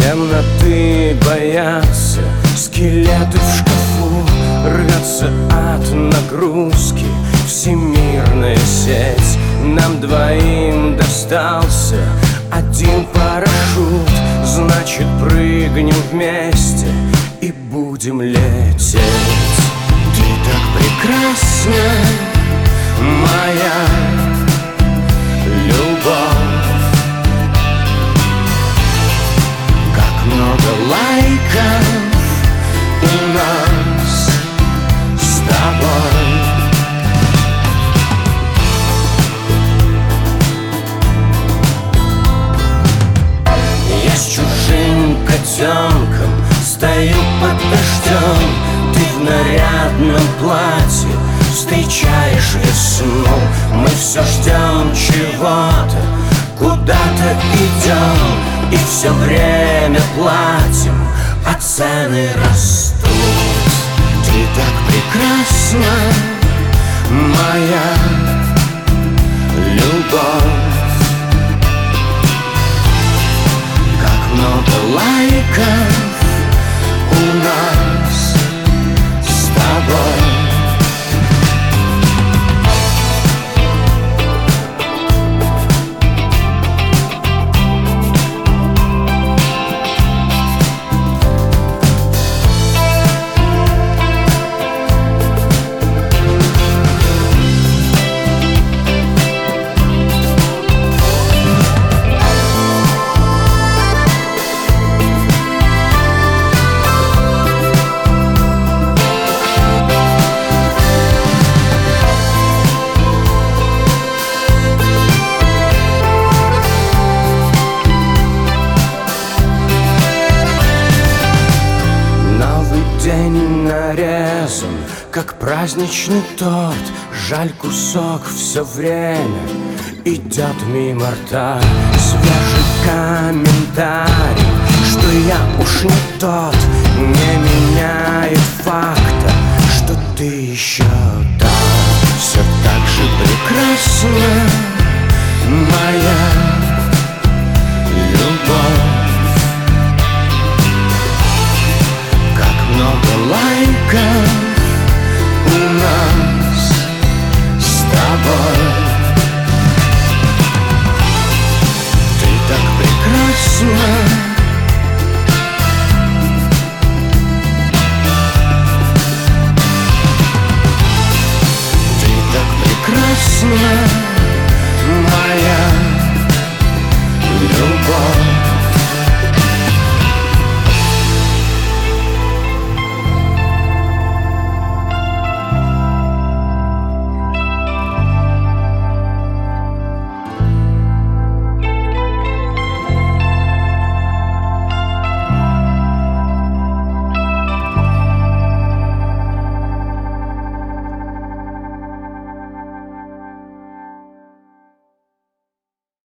Темноты боятся, скелеты в шкафу, рвется от нагрузки всемирная сеть. Нам двоим достался один парашют, значит прыгнем вместе и будем лететь. Ты так прекрасна, моя любовь, как много лайков у нас с тобой. Я с чужим котенком стою под дождем, ты в нарядном платье встречаешь весну. Мы все ждем чего-то, куда-то идем, и все время платим, а цены растут. Ты так прекрасна, моя любовь, как много лайков у нас с тобой. День нарезан, как праздничный торт. Жаль, кусок все время идет мимо рта. Свежий комментарий, что я уж не тот, не меняет факта, что ты еще там. Все так же прекрасна, моя